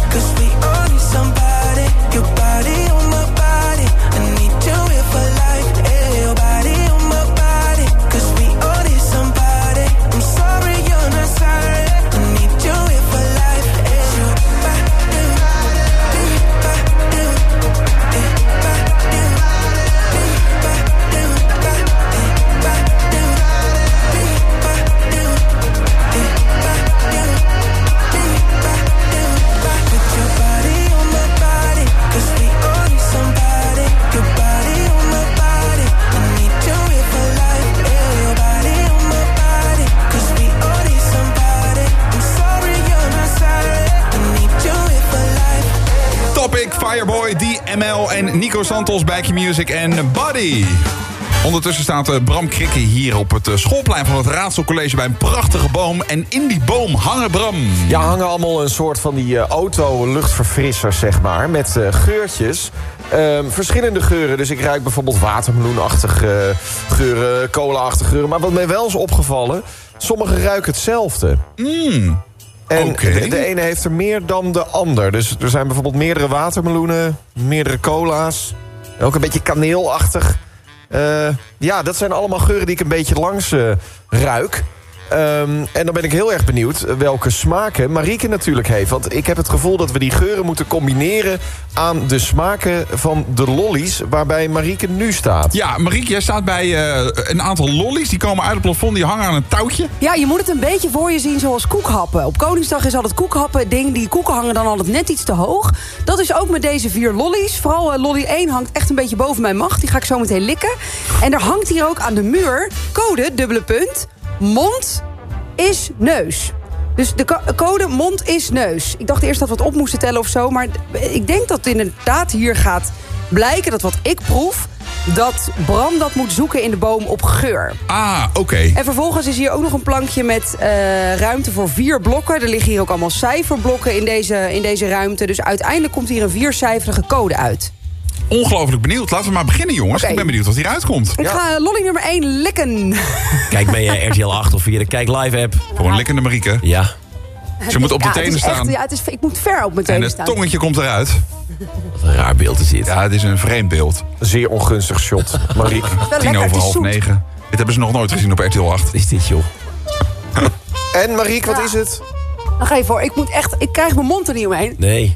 en Nico Santos, Bijkie Music en Buddy. Ondertussen staat Bram Krikke hier op het schoolplein van het Raadselcollege bij een prachtige boom. En in die boom hangen, Bram. Ja, hangen allemaal een soort van die auto-luchtverfrissers, zeg maar. Met geurtjes. Verschillende geuren. Dus ik ruik bijvoorbeeld watermeloenachtige geuren, cola-achtige geuren. Maar wat mij wel is opgevallen, sommigen ruiken hetzelfde. En de ene heeft er meer dan de ander. Dus er zijn bijvoorbeeld meerdere watermeloenen, meerdere cola's. Ook een beetje kaneelachtig. Ja, dat zijn allemaal geuren die ik een beetje langs ruik. En dan ben ik heel erg benieuwd welke smaken Marieke natuurlijk heeft. Want ik heb het gevoel dat we die geuren moeten combineren aan de smaken van de lollies waarbij Marieke nu staat. Ja, Marieke, jij staat bij een aantal lollies. Die komen uit het plafond, die hangen aan een touwtje. Ja, je moet het een beetje voor je zien zoals koekhappen. Op Koningsdag is altijd koekhappen ding. Die koeken hangen dan altijd net iets te hoog. Dat is ook met deze 4 lollies. Vooral lolly 1 hangt echt een beetje boven mijn macht. Die ga ik zo meteen likken. En er hangt hier ook aan de muur code, : mond is neus. Dus de code mond is neus. Ik dacht eerst dat we het op moesten tellen of zo. Maar ik denk dat inderdaad hier gaat blijken dat wat ik proef, dat Bram dat moet zoeken in de boom op geur. Ah, oké. En vervolgens is hier ook nog een plankje met ruimte voor 4 blokken. Er liggen hier ook allemaal cijferblokken in deze ruimte. Dus uiteindelijk komt hier een 4-cijferige code uit. Ongelooflijk benieuwd. Laten we maar beginnen, jongens. Ik ben benieuwd wat hieruit komt. Ik ga lolly nummer 1 likken. Kijk bij je RTL 8 of via de Kijk Live app. Voor een likkende Marieke. Ja. Ze moet op de tenen staan. Ik moet ver op mijn tenen staan. En het tongetje komt eruit. Wat een raar beeld is dit. Ja, het is een vreemd beeld. Zeer ongunstig shot, Marieke. 9:10. Dit hebben ze nog nooit gezien op RTL 8. Wat is dit, joh? En Marieke, wat is het? Dan ga je voor. Ik krijg mijn mond er niet omheen. Nee.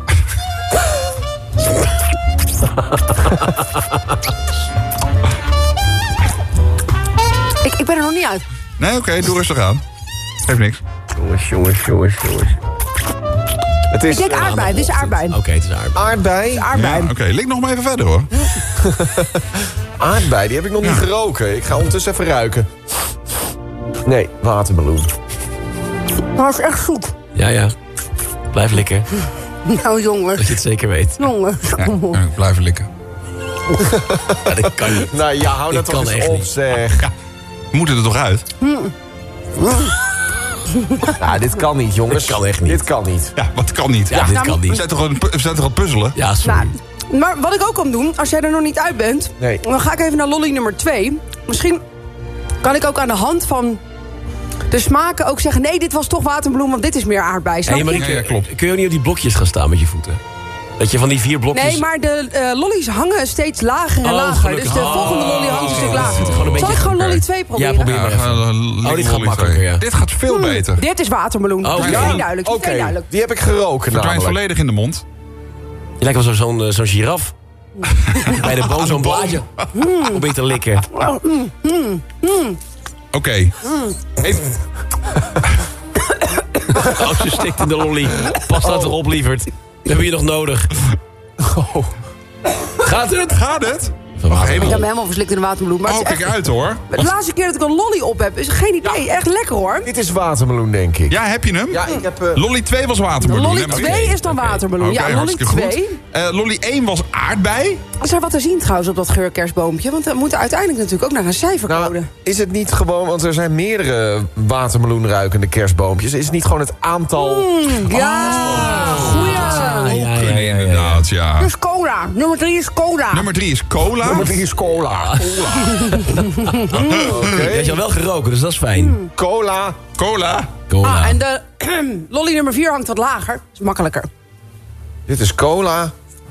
Ik ben er nog niet uit. Nee, oké, doe rustig aan. Geeft niks. Jongens. Het is, ik denk aardbei, het is aardbei. Oké, het is aardbei. Aardbei? Ja, oké, lik nog maar even verder, hoor. Aardbei, die heb ik nog niet geroken. Ik ga ondertussen even ruiken. Nee, watermeloen. Maar het is echt zoet. Ja. Blijf likken. Nou, jongens. Dat je het zeker weet. Jongens. Ja, blijf likken. Ja, dat kan niet. Nou ja, hou dat toch eens op, zeg. Ja, we moeten er toch uit? Nou, dit kan niet, jongens. Dit kan echt niet. Dit kan niet. Ja, wat kan niet? Ja, dit kan niet. We zijn toch aan het puzzelen? Ja, sorry. Nou, maar wat ik ook kan doen, als jij er nog niet uit bent, dan ga ik even naar lolly nummer 2. Misschien kan ik ook aan de hand van de smaken ook zeggen, nee, dit was toch waterbloem, want dit is meer aardbei. Hey, maar ja, klopt. Kun je ook niet op die blokjes gaan staan met je voeten? Dat je van die 4 blokjes... Nee, maar de lollies hangen steeds lager en lager. Gelukkig. Dus de volgende lolly hangt een stuk lager. Zal ik gewoon lolly 2 proberen? Ja, probeer maar even. Dit gaat makkelijker, ja. Dit gaat veel beter. Dit is watermeloen. Vrij duidelijk. Oké, die heb ik geroken. Verdwijnt volledig in de mond. Je lijkt wel zo'n giraf. Bij de boom zo'n blaadje. Probeer te likken. Oké. Als je stikt in de lolly. Pas dat erop, lieverd. Dat heb je nog nodig. Gaat het? Ik heb me helemaal verslikt in de watermeloen. Maar kijk uit, hoor. De laatste keer dat ik een lolly op heb, is geen idee. Echt lekker, hoor. Dit is watermeloen, denk ik. Ja, heb je hem? Ja, ik heb... Lolly 2 was watermeloen. Lolly 2 is dan watermeloen. Ja, Lolly 2. Lolly 1 was aardbei. Is er wat te zien trouwens op dat geurkerstboompje? Want we moeten uiteindelijk natuurlijk ook naar een cijfercode. Nou, is het niet gewoon, want er zijn meerdere watermeloenruikende kerstboompjes. Is het niet gewoon het aantal... Goeie. Inderdaad, ja. Dus cola. Nummer 3 is cola. Nummer 3 is cola. Nummer 3 is cola. Okay. Je had je al wel geroken, dus dat is fijn. Cola. En de lolly nummer 4 hangt wat lager. Dat is makkelijker. Dit is cola.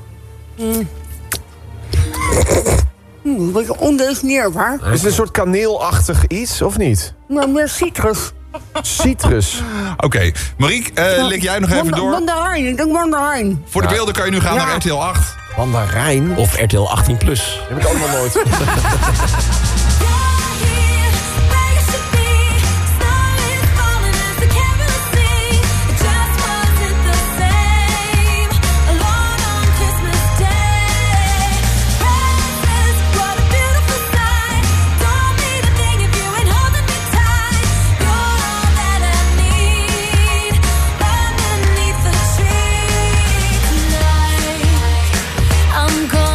Een beetje ondefinieerbaar. Is het een soort kaneelachtig iets, of niet? Nou, meer citrus. Citrus. Oké, Marieke, lik jij nog even door? Mandarijn, ik denk mandarijn. Voor de beelden kan je nu gaan naar RTL 8. Mandarijn? Of RTL 18+. Heb ik ook nog nooit. I'm gone.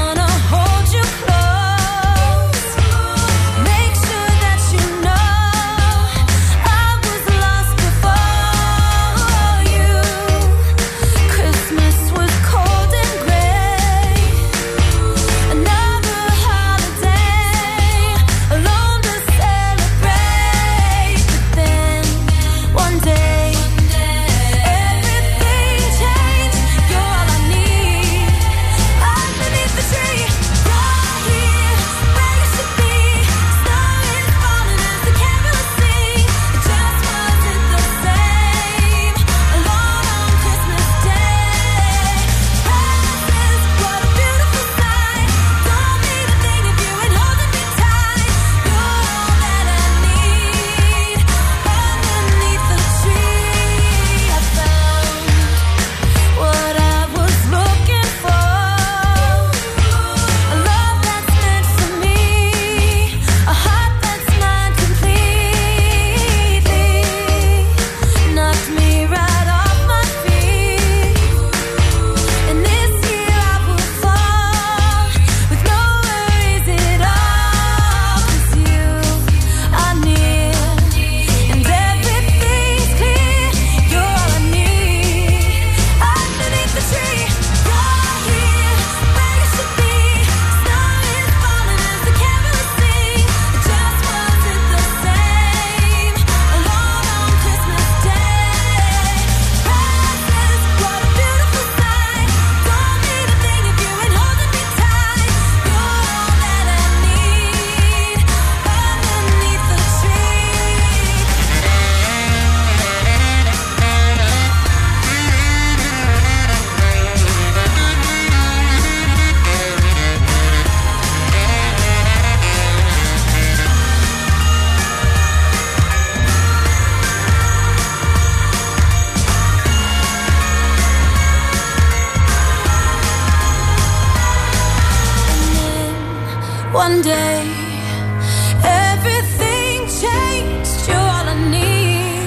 one day everything changed. You're all I need.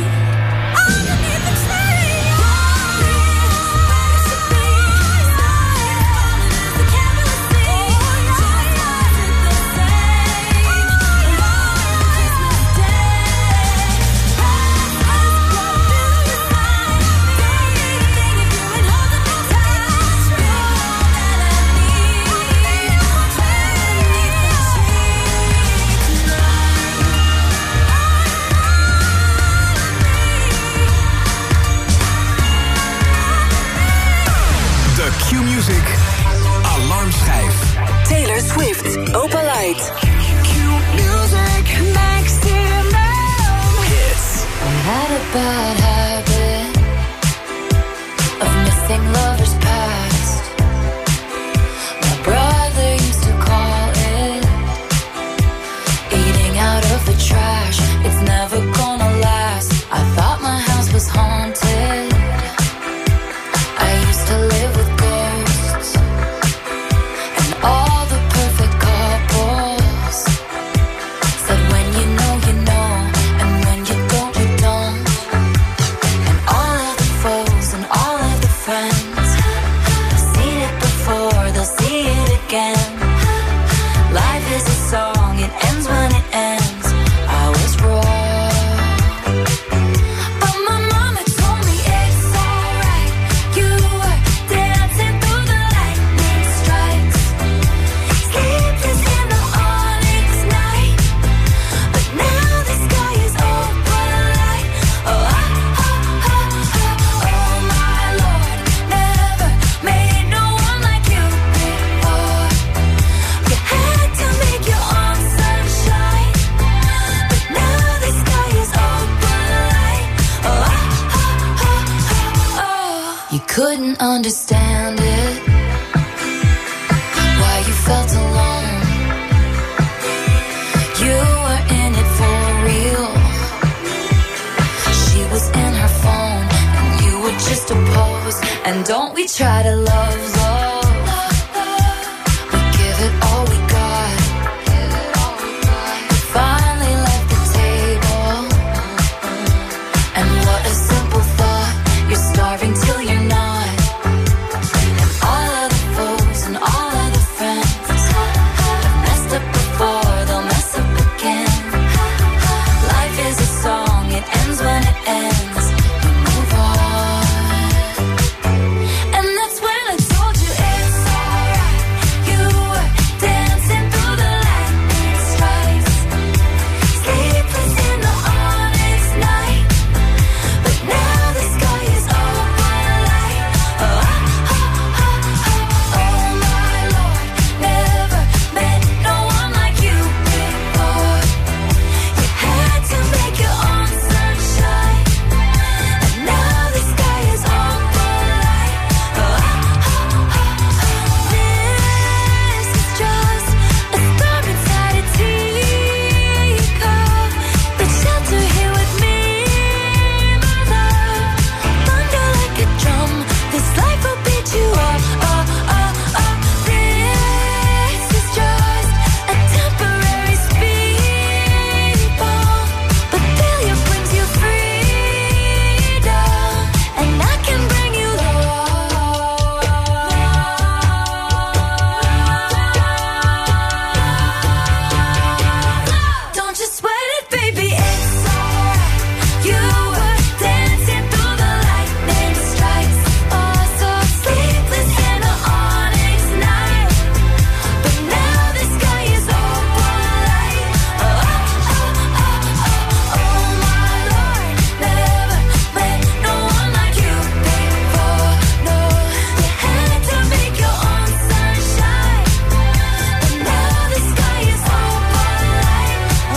Q-Music Alarmschijf. Taylor Swift, Opalite. Q-Music, maximum Hits. I had a bad habit of missing lovers past. My brother used to call it eating out of the trash. It's never gonna last. I thought my house was haunted. I used to live with ghosts and all the perfect couples said when you know, and when you don't, you don't. And all of the foes and all of the friends have seen it before, they'll see it again. Life is a song, it ends when it ends. I was wrong, but my mama told me it's alright. You were dancing through the lightning strikes, sleepless in the onyx night. But now the sky is open light. Oh, oh my Lord, never made no one like you before. You had to make your own sunshine, but now the sky is open light. Oh, you couldn't understand it, why you felt alone. You were in it for real. She was in her phone, and you were just a pose. And don't we try to love? We give it all we got. We finally left the table, and what a simple thought. You're starving till you're not. And all of the foes and all of the friends have messed up before, they'll mess up again. Life is a song, it ends when it ends. You move on. And that's when I told you it's alright. You were dancing through the lightning strikes, sleepless in the onyx night. But now the sky is open light. Oh my Lord, never met no one like you before. You had to make your own sunshine, and now the sky is open light. This is just a storm inside a teacup. But shelter here with me, my love. Thunder like a drum, this life will beat you up. This is just a temporary speed bump, but failure brings you freedom, and I can bring you love. Don't you sweat it, baby, it's alright. You were dancing through the lightning strikes, oh so sleepless in the onyx night. But now the sky is open light. Oh my Lord, never met no one like you before. No, you had to make your own sunshine, but now the sky is open light.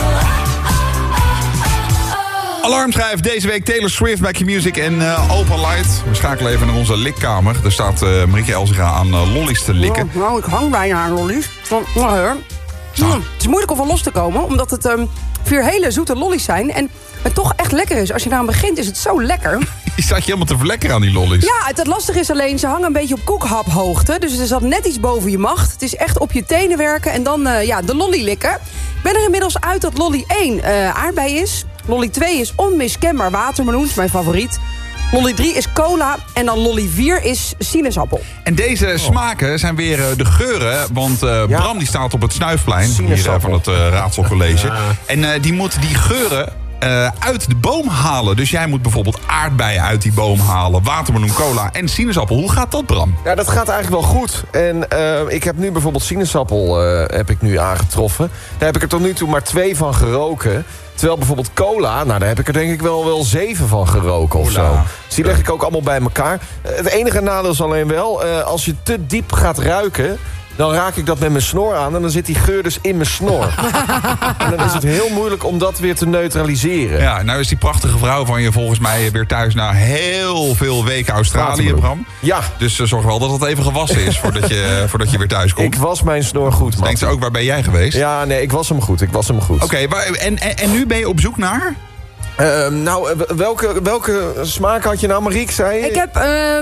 Alarmschijf, deze week Taylor Swift bij Q-Music en Opalite. We schakelen even naar onze likkamer. Daar staat Marieke Elzega aan lollies te likken. Nou, ik hang bijna aan lollies. Het is moeilijk om van los te komen, omdat het 4 hele zoete lollies zijn. En het toch echt lekker is. Als je eraan begint, is het zo lekker. Je staat je helemaal te verlekkeren aan die lollies. Ja, het lastige is alleen, ze hangen een beetje op koekhaphoogte. Dus er zat net iets boven je macht. Het is echt op je tenen werken en dan de lolly likken. Ik ben er inmiddels uit dat lolly 1 aardbei is. Lolly 2 is onmiskenbaar watermeloen, is mijn favoriet. Lolly 3 is cola en dan lolly 4 is sinaasappel. En deze smaken zijn weer de geuren. Want Bram die staat op het Snuifplein hier, van het Raadselcollege. En die moet die geuren uit de boom halen. Dus jij moet bijvoorbeeld aardbeien uit die boom halen. Watermeloen, cola en sinaasappel. Hoe gaat dat, Bram? Ja, dat gaat eigenlijk wel goed. En ik heb nu bijvoorbeeld sinaasappel heb ik nu aangetroffen. Daar heb ik er tot nu toe maar 2 van geroken. Terwijl bijvoorbeeld cola, nou daar heb ik er denk ik wel 7 van geroken of zo. Dus die leg ik ook allemaal bij elkaar. Het enige nadeel is alleen wel, als je te diep gaat ruiken, dan raak ik dat met mijn snor aan en dan zit die geur dus in mijn snor. En dan is het heel moeilijk om dat weer te neutraliseren. Ja, nou is die prachtige vrouw van je volgens mij weer thuis na heel veel weken Australië, Bram. Ja. Dus zorg wel dat het even gewassen is voordat je weer thuis komt. Ik was mijn snor goed, man. Denkt ze ook, waar ben jij geweest? Ja, nee, ik was hem goed. Oké, en nu ben je op zoek naar? Welke smaak had je nou, Mariek, zei je? Ik heb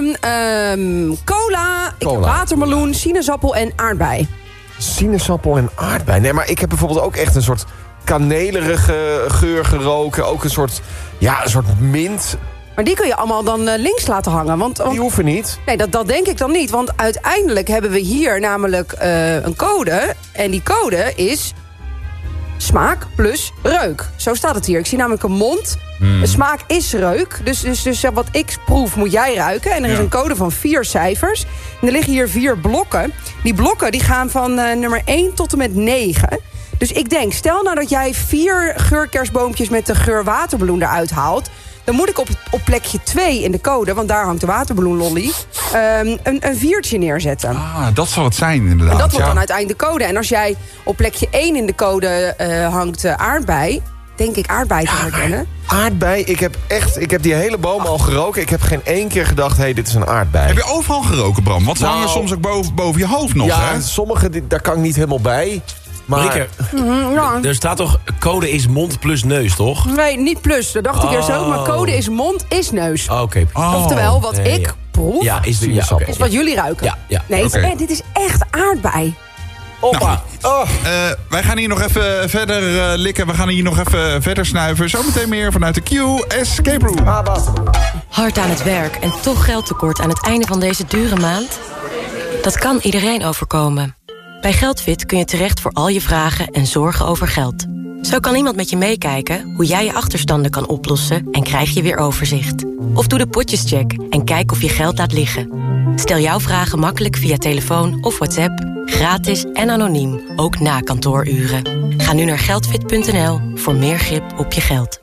cola, ik heb watermeloen, sinaasappel en aardbei. Sinaasappel en aardbei. Nee, maar ik heb bijvoorbeeld ook echt een soort kanelerige geur geroken. Ook een soort mint. Maar die kun je allemaal dan links laten hangen. Want die hoeven niet. Nee, dat denk ik dan niet. Want uiteindelijk hebben we hier namelijk een code. En die code is smaak plus reuk. Zo staat het hier. Ik zie namelijk een mond. De smaak is reuk. Dus wat ik proef moet jij ruiken. En er is een code van 4 cijfers. En er liggen hier 4 blokken. Die blokken die gaan van nummer 1 tot en met 9. Dus ik denk, stel nou dat jij 4 geurkerstboompjes met de geur watermeloen eruit haalt. Dan moet ik op plekje 2 in de code, want daar hangt de watermeloenlolly, een 4'tje neerzetten. Ah, dat zal het zijn inderdaad. En dat wordt dan uiteindelijk de code. En als jij op plekje 1 in de code hangt aardbei, denk ik aardbei te herkennen. Aardbei, ik heb die hele boom al geroken. Ik heb geen 1 keer gedacht, dit is een aardbei. Heb je overal geroken, Bram? Want ze hangen soms ook boven je hoofd nog, hè? Ja, sommige, daar kan ik niet helemaal bij. Maar er staat toch, code is mond plus neus, toch? Nee, niet plus. Dat dacht ik eerst ook. Maar code is mond, is neus. Oké. Oftewel, wat ik proef, is wat jullie ruiken. Nee, dit is echt aardbei. Hoppa. Wij gaan hier nog even verder likken. We gaan hier nog even verder snuiven. Zometeen meer vanuit de Q Escape Room. Hard aan het werk en toch geldtekort aan het einde van deze dure maand? Dat kan iedereen overkomen. Bij Geldfit kun je terecht voor al je vragen en zorgen over geld. Zo kan iemand met je meekijken hoe jij je achterstanden kan oplossen en krijg je weer overzicht. Of doe de potjescheck en kijk of je geld laat liggen. Stel jouw vragen makkelijk via telefoon of WhatsApp, gratis en anoniem, ook na kantooruren. Ga nu naar geldfit.nl voor meer grip op je geld.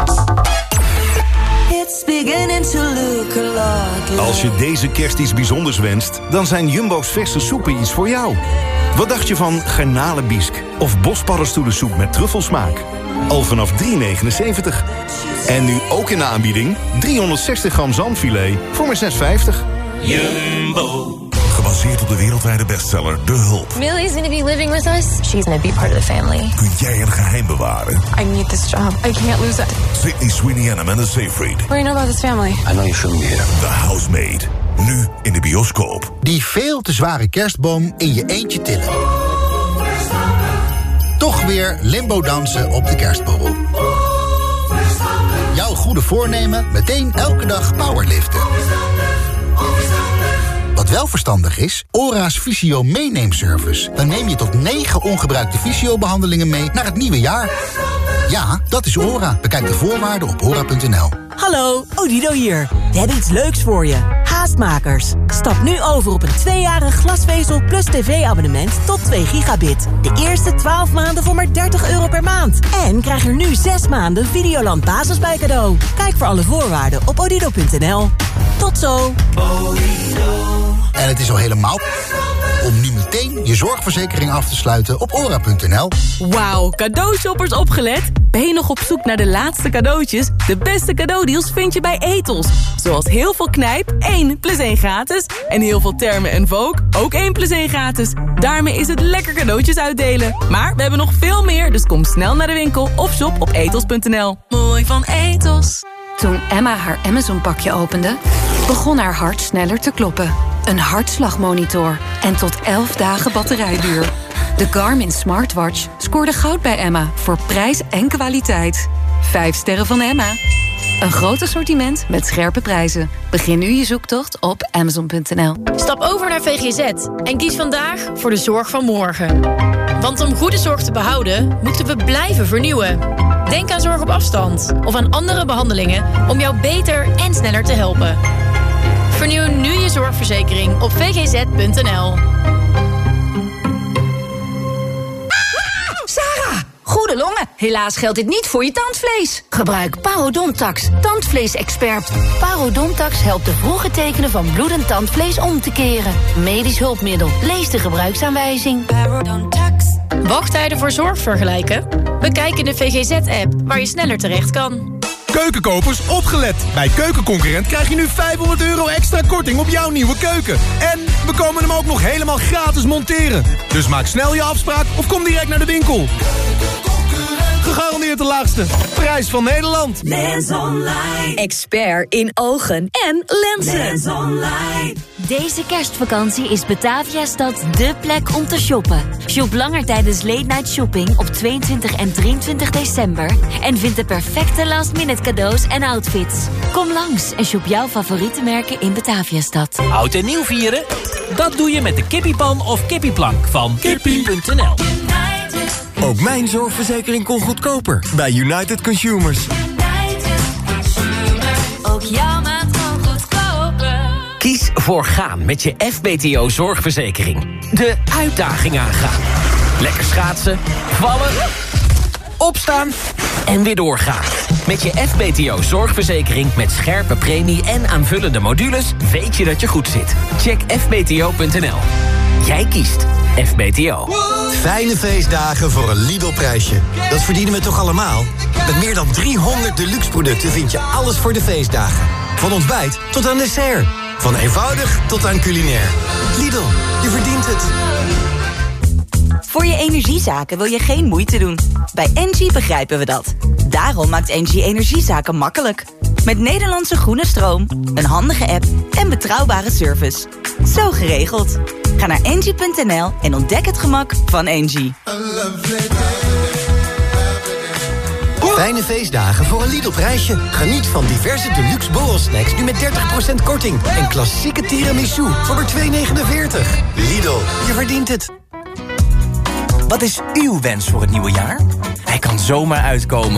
Als je deze kerst iets bijzonders wenst, dan zijn Jumbo's verse soepen iets voor jou. Wat dacht je van garnalenbisk of bospaddenstoelensoep met truffelsmaak? Al vanaf €3,79. En nu ook in de aanbieding 360 gram zalmfilet voor maar €6,50. Jumbo. Gebaseerd op de wereldwijde bestseller De Hulp. Millie's gonna be living with us. She's gonna be part of the family. Kun jij een geheim bewaren? I need this job. I can't lose it. Sydney Sweeney en Amanda Seyfried. What do you know about this family? I know you shouldn't be here. The Housemaid. Nu in de bioscoop. Die veel te zware kerstboom in je eentje tillen. Toch weer limbo dansen op de kerstborrel. Jouw goede voornemen meteen elke dag powerliften. Wat wel verstandig is, ORA's Fysio meeneemservice. Dan neem je tot 9 ongebruikte fysio-behandelingen mee naar het nieuwe jaar. Ja, dat is ORA. Bekijk de voorwaarden op ora.nl. Hallo, Odido hier. We hebben iets leuks voor je. Haastmakers. Stap nu over op een 2-jarig glasvezel plus tv-abonnement tot 2 gigabit. De eerste 12 maanden voor maar €30 per maand. En krijg er nu 6 maanden Videoland Basis bij cadeau. Kijk voor alle voorwaarden op odido.nl. Tot zo. En het is al helemaal om nu meteen je zorgverzekering af te sluiten op ora.nl. Wauw, cadeaushoppers opgelet? Ben je nog op zoek naar de laatste cadeautjes? De beste cadeaudeals vind je bij Ethos. Zoals heel veel knijp, 1 + 1 gratis. En heel veel Termen en Vogue, ook 1 + 1 gratis. Daarmee is het lekker cadeautjes uitdelen. Maar we hebben nog veel meer, dus kom snel naar de winkel of shop op ethos.nl. Mooi van Ethos. Toen Emma haar Amazon-pakje opende, begon haar hart sneller te kloppen. Een hartslagmonitor en tot 11 dagen batterijduur. De Garmin Smartwatch scoorde goud bij Emma voor prijs en kwaliteit. 5 sterren van Emma. Een groot assortiment met scherpe prijzen. Begin nu je zoektocht op Amazon.nl. Stap over naar VGZ en kies vandaag voor de zorg van morgen. Want om goede zorg te behouden, moeten we blijven vernieuwen. Denk aan zorg op afstand of aan andere behandelingen om jou beter en sneller te helpen. Vernieuw nu je zorgverzekering op vgz.nl. Sarah, goede longen. Helaas geldt dit niet voor je tandvlees. Gebruik Parodontax, tandvleesexpert. Parodontax helpt de vroege tekenen van bloedend tandvlees om te keren. Medisch hulpmiddel. Lees de gebruiksaanwijzing. Parodontax. Wachttijden voor zorg vergelijken? Bekijk in de VGZ-app waar je sneller terecht kan. Keukenkopers, opgelet! Bij Keukenconcurrent krijg je nu €500 extra korting op jouw nieuwe keuken. En we komen hem ook nog helemaal gratis monteren. Dus maak snel je afspraak of kom direct naar de winkel. Gegarandeerd de laagste prijs van Nederland. Lens Online. Expert in ogen en lenzen. Lens Online. Deze kerstvakantie is Bataviastad dé plek om te shoppen. Shop langer tijdens Late Night Shopping op 22 en 23 december. En vind de perfecte last-minute cadeaus en outfits. Kom langs en shop jouw favoriete merken in Bataviastad. Oud en nieuw vieren? Dat doe je met de kippiepan of kippieplank van kippie.nl. Ook mijn zorgverzekering kon goedkoper bij United Consumers. Ook jouw maand kon goedkoper. Kies voor gaan met je FBTO zorgverzekering. De uitdaging aangaan. Lekker schaatsen, vallen, opstaan en weer doorgaan. Met je FBTO zorgverzekering met scherpe premie en aanvullende modules weet je dat je goed zit. Check fbto.nl. Jij kiest FBTO. Fijne feestdagen voor een Lidl-prijsje. Dat verdienen we toch allemaal? Met meer dan 300 deluxe producten vind je alles voor de feestdagen. Van ontbijt tot aan dessert. Van eenvoudig tot aan culinair. Lidl, je verdient het. Voor je energiezaken wil je geen moeite doen. Bij Engie begrijpen we dat. Daarom maakt Engie energiezaken makkelijk. Met Nederlandse groene stroom, een handige app en betrouwbare service. Zo geregeld. Ga naar engie.nl en ontdek het gemak van Engie. Fijne feestdagen voor een Lidl-prijsje. Geniet van diverse deluxe borrelsnacks nu met 30% korting. En klassieke tiramisu voor maar €2,49. Lidl, je verdient het. Wat is uw wens voor het nieuwe jaar? Hij kan zomaar uitkomen